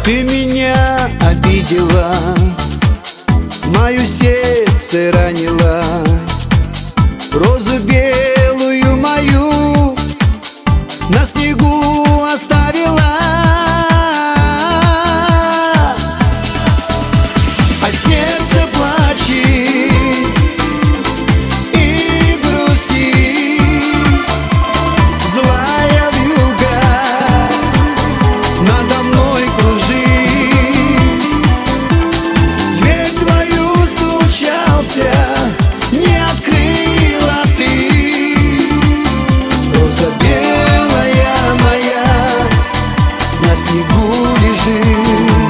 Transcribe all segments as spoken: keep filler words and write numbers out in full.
Ты меня обидела, мое сердце ранила, розу белую мою на снегу оставила. А сердце плачет и грустит, злая вьюга надо мной кружит. Дверь твою стучался, не открыла ты. Роза белая моя на снегу лежит.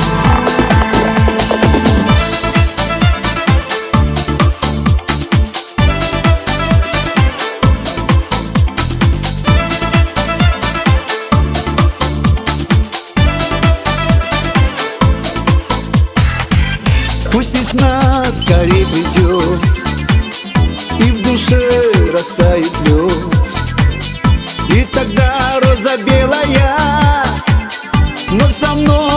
Пусть весна скорей придет и в душе растает лед, и тогда роза белая вновь со мной